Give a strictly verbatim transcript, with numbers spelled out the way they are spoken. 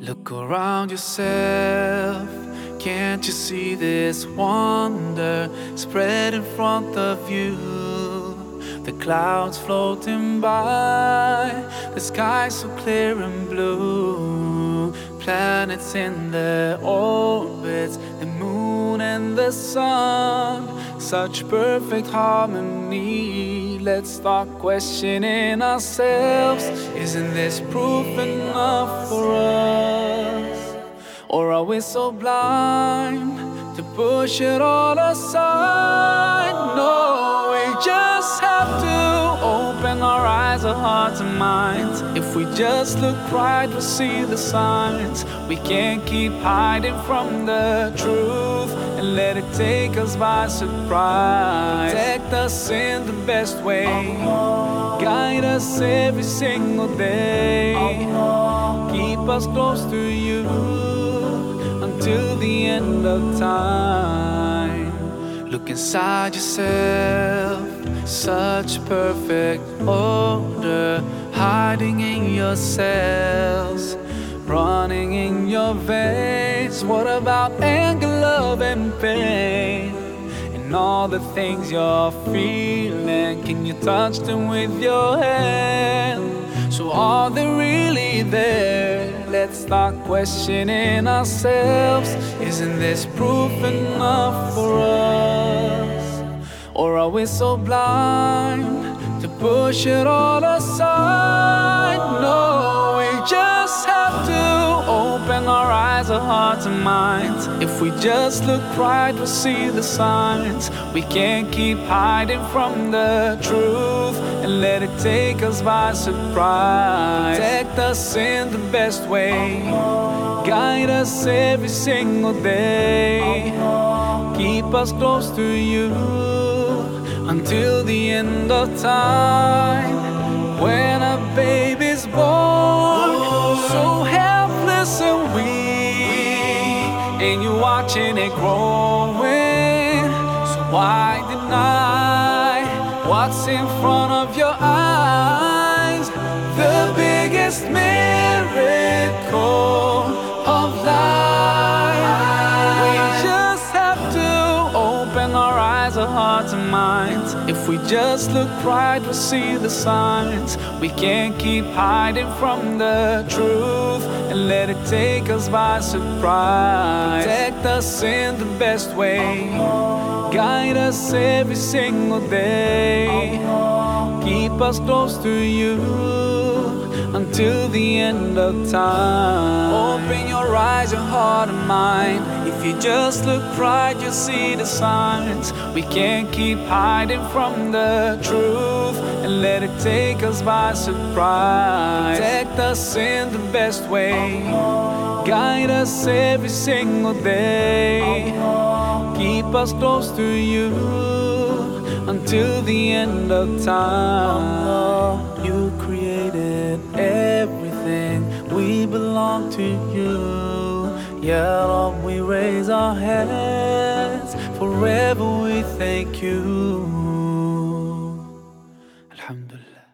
Look around yourself, can't you see this wonder spread in front of you? The clouds floating by, the sky so clear and blue. Planets in their orbits, the moon and the sun, such perfect harmony. Let's start questioning ourselves. Isn't this proof enough for us? Or are we so blind to push it all aside? No, we just have to open our eyes, our hearts and minds. If we just look right, we'll see the signs. We can't keep hiding from the truth and let it take us by surprise. Protect us in the best way, guide us every single day. Keep us close to you until the end of time. Look inside yourself, such perfect order, hiding in your cells, running in your veins. What about anger, love and pain, and all the things you're feeling? Can you touch them with your hand? So are they really there? Let's start questioning ourselves. Isn't this proof enough for us? Or are we so blind to push it all aside? No, we just have to open our eyes, our hearts and minds. If we just look right, we'll see the signs. We can't keep hiding from the truth and let it take us by surprise. Protect us in the best way, guide us every single day. Keep us close to you until the end of time. When a baby's born, so helpless and weak, and you're watching it growing, so why deny what's in front of your eyes? The biggest miracle of life. We just have to open our eyes, our hearts and minds. If we just look right, we'll see the signs. We can't keep hiding from the truth and let it take us by surprise. Protect us in the best way, guide us every single day. Keep us close to you until the end of time. Open your eyes, your heart and mind. If you just look right, you'll see the signs. We can't keep hiding from the truth and let it take us by surprise. Protect us in the best way, guide us every single day. Keep us close to you until the end of time. You created everything, we belong to you. Yeah, Lord, we raise our hands, forever we thank you. Alhamdulillah.